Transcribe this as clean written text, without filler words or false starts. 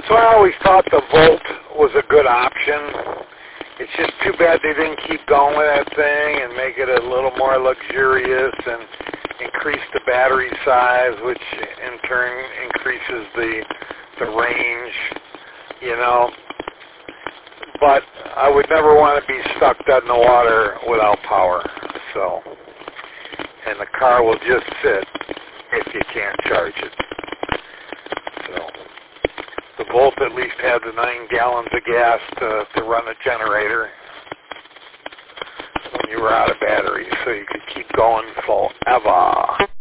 so I always thought the Volt was a good option. It's just too bad they didn't keep going with that thing and make it a little more luxurious and increase the battery size, which in turn increases the range, you know. But I would never want to be stuck dead in the water without power. So, and the car will just sit if you can't charge it. So, the Volt at least had the 9 gallons of gas to run a generator when you were out of battery, so you could keep going forever.